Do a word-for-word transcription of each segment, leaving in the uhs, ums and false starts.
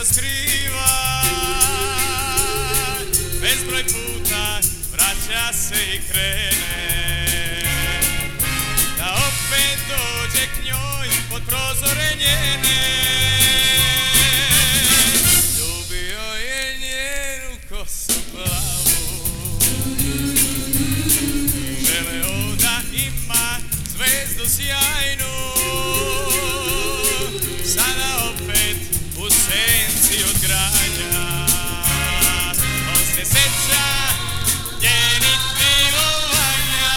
što skriva, bezbroj puta vraća se i krene, da opet dođe k njoj pod prozore njene. Ljubio je njenu kosu plavu, želeo da ima zvezdu sjajnu, sada opet u senci od granja. On se seća njenih milovanja.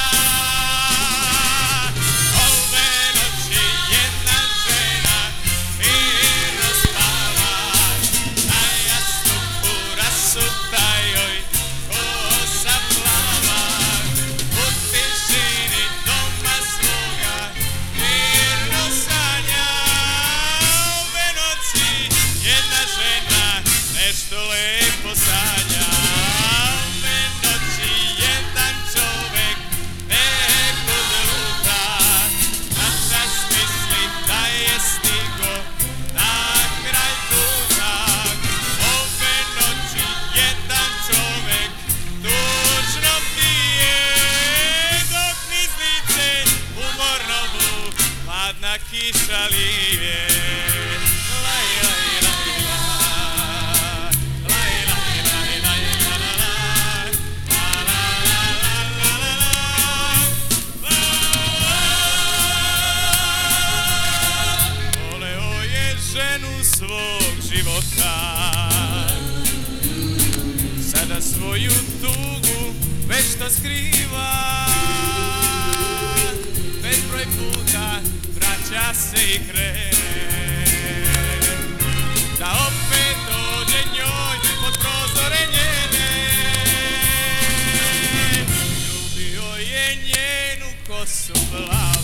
Ove noći jedna žena mirno spava, na jastuku rasuta joj kosa plava. U tišini doma svoga mirno sanja. Ove noći jedna žena nešto lepo sanja. Ove noći jedan čovek nekud luta, na čas misli da je stigo na kraj puta. Ove noći jedan čovek tužno pije, dok niz lice umorno mu hladna kiša lije. Laj, laj, laj, laj, laj, laj, laj, laj, la, la, la, la, la, la, la, la. Voleo je ženu svog života, sada svoju tugu vešto skriva, bezbroj puta vraća se i krene, da opet dođe njoj pod prozore njene. Ljubio je njenu kosu plavu,